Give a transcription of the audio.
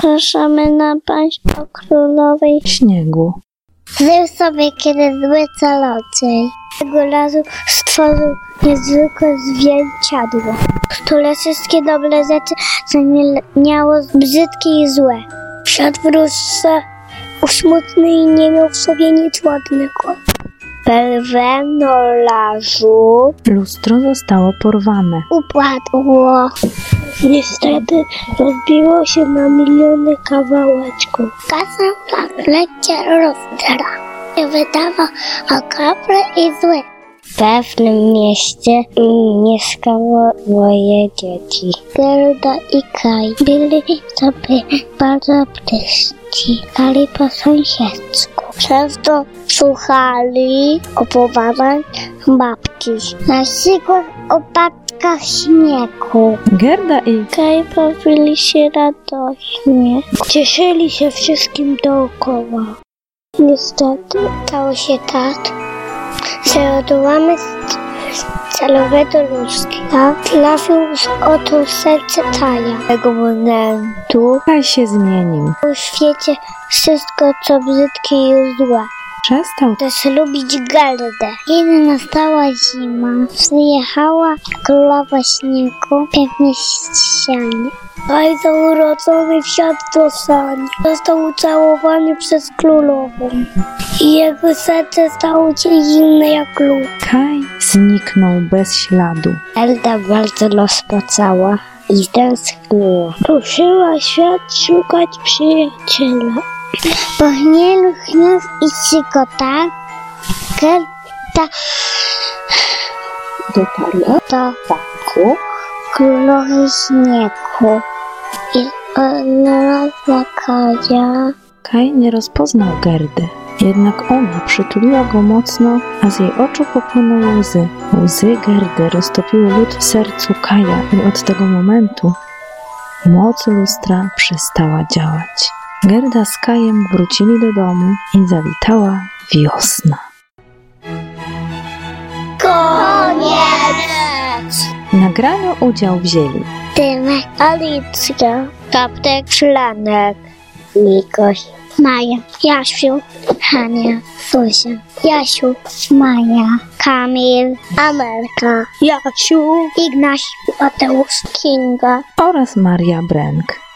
Zapraszamy na państwo królowej śniegu. Żył sobie kiedy zły czarodziej. Tego razu stworzył niezwykłe zwierciadło, które wszystkie dobre rzeczy zamieniało brzydkie i złe. Świat wróżce usmutny i nie miał w sobie nic ładnego. Perwenolażu Lustro zostało porwane. upadło. Niestety rozbiło się na miliony kawałeczków. Kazał lecie lustra. Wydawał okropne i złe. W pewnym mieście mieszkało dwoje dzieci. Gerda i Kaj. Byli sobie bardzo bliscy. Kali po sąsiedzku. Często słuchali opowiadań babci. Na przykład o babkach śniegu. Gerda i Kaj bawili się radośnie. Cieszyli się wszystkim dookoła. Niestety stało się tak, że odłamy celowego lustra trafił oto w serce Kaja. Tego momentu Kaj się zmienił. w świecie wszystko, co brzydkie i złe. Przestał Też lubić Gerdę. Kiedy nastała zima, przyjechała królowa śniegu, pewnie ścianie. Kaj zaurodzony wsiadł do sani. Został ucałowany przez królową. I jego serce stało się zimne jak lód. Kaj zniknął bez śladu. Gerda bardzo rozpacała i tęskniła. Ruszyła świat szukać przyjaciela. Po chmielu gniazd i przygotach Gerda Dotarła do zamku. królowej śniegu i odnalazła Kaja. Kaj nie rozpoznał Gerdy. Jednak ona przytuliła go mocno, a z jej oczu popłynęły łzy. Łzy Gerdy roztopiły lód w sercu Kaja i od tego momentu moc lustra przestała działać. Gerda z Kajem wrócili do domu i zawitała wiosna. Koniec! W nagraniu udział wzięli Tymek, Alicja, Kaptek, Szlanek, Mikoś, Maja, Jasiu, Hania, Zuzia, Jasiu, Maja, Kamil, Amelka, Jasiu, Ignaś, Mateusz, Kinga oraz Maria Brenk.